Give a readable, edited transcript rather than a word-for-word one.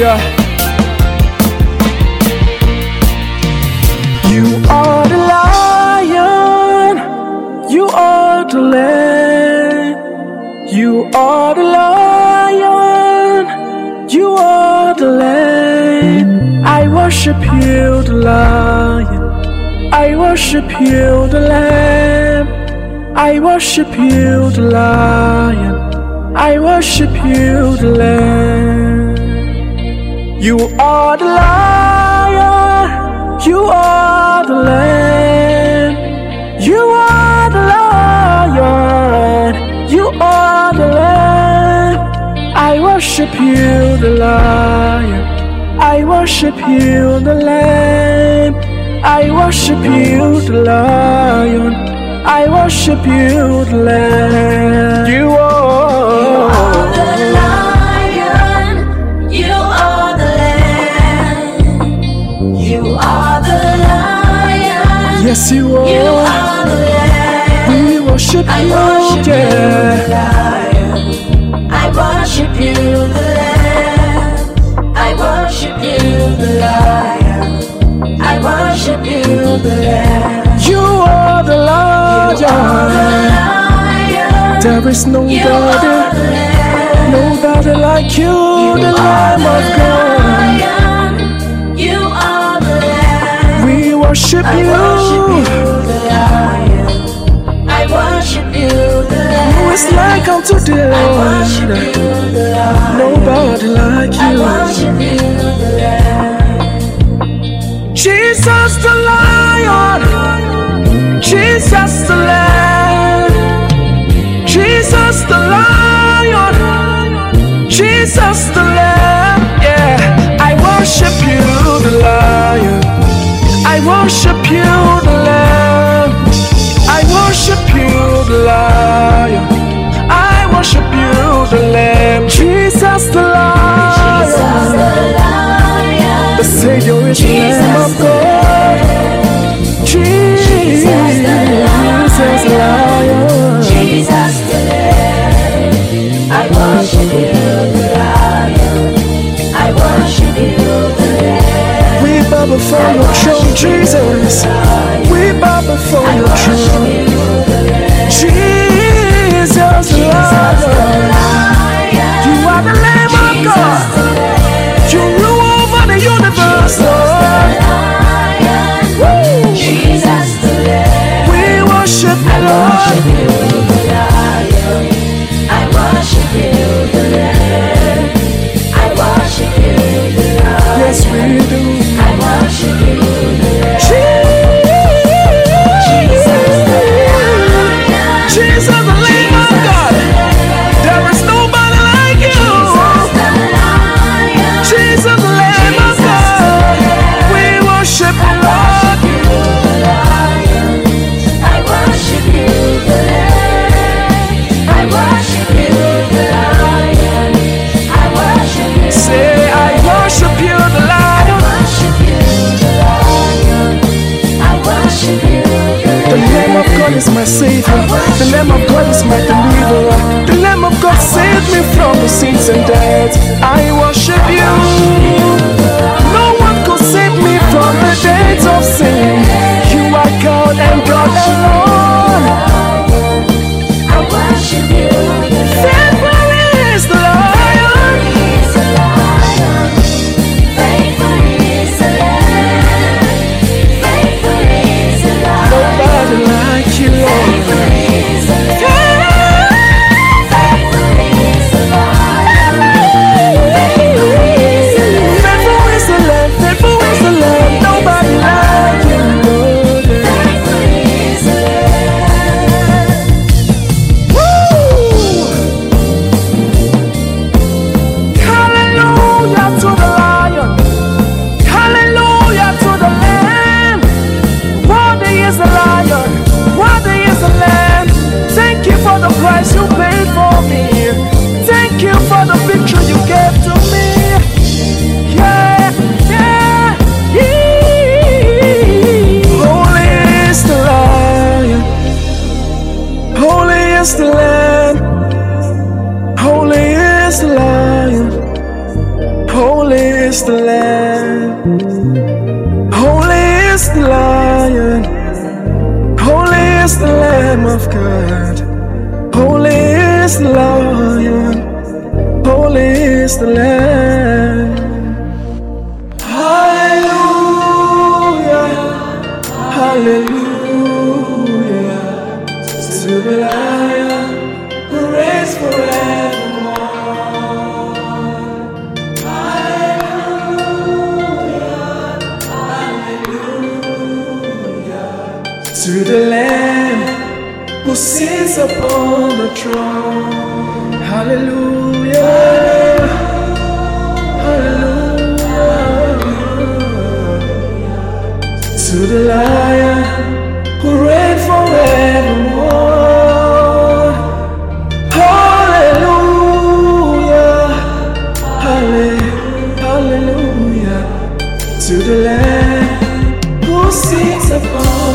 Yeah. You are the lion, you are the lamb. You are the lion, you are the lamb. I worship you, the lion. I worship you, the lamb. I worship you, the lion. I worship you, the lamb. You are the lion, you are the lamb. You are the lion, you are the lamb. I worship you, the lion. I worship you, the lamb. I worship you, the lion. I worship you, the lamb. You are the lion, you are the lamb. You are the lion, yes, you are. You are the lamb. We worship I you, worship yeah. you, the lion. I worship you, the lamb. I worship you, the lion. I worship you, the lamb. You are the lion. You are the lion. There is nobody, You are the lamb. nobody like you, the Lamb of God. Lion. You are the lamb. We worship I you. worship you, the lion. I worship you, the lamb. Who is like unto the I worship Lord? you, the lion. Nobody like I you. worship you, the lamb. Jesus the lion, Jesus the lamb, Jesus the lion, Jesus the lamb. Yeah, I worship you, the lion. I worship you, the lamb. I worship you, the lion. I worship you, the lamb. Jesus the lion, Jesus the lion. the Savior is the Lamb of God. Jesus the lion. Jesus the lamb. I worship you, the lion. I worship you, the lamb. We bow before your throne, Jesus. We bow before your throne. Jesus the lion. You are the Lamb of God. You rule over the universe, Lord. Woo. Jesus the lamb. We worship you, Lord. I worship you, the lamb. I worship you, the lion. Yes, we do. I worship you, the lamb. Jesus, the Lamb of God. There is nobody like you. Jesus, the Lamb of God. We worship you, Lord. I worship you, the lamb. I worship you, the lion. I worship you. Say, I worship you, the Lion. Worship you, the lion. I worship you, The Lamb of God is my Savior. The Lamb of God is my deliverer. The Lamb of God saved me from the sins and death. I worship you. No one could save me from the days of sin. You are God and God alone. I worship you, the Faithful is the Lion. is the lion. Faithful is the lamb. Faithful is the lion. Nobody like you, Lord. Faithful is the lamb. Faithful is the lion. Faithful is the lamb. Faithful is the Lamb. Faithful is the Lamb. Nobody like you, Lord. Faithful is the lamb. Hallelujah to the Lion. Hallelujah to the Lamb. Worthy is the Lion. Worthy is the Lamb. Thank you for the price you paid for me. Thank you for the victory you gave to me. Yeah, yeah, yeah. Holy is the Lion. Holy is the Lamb. Holy is the Lion. Holy is the Lamb. Holy is the Lion. Holy is the Lamb of God. Holy is the Lion. Holy is the Lamb. Hallelujah. Hallelujah. To the Lion who reigns forevermore. Hallelujah. Hallelujah. To the Lamb who sits upon the throne. Hallelujah. Hallelujah. To the Lion who reigns forevermore. Hallelujah. Hallelujah. To the Lamb who sits upon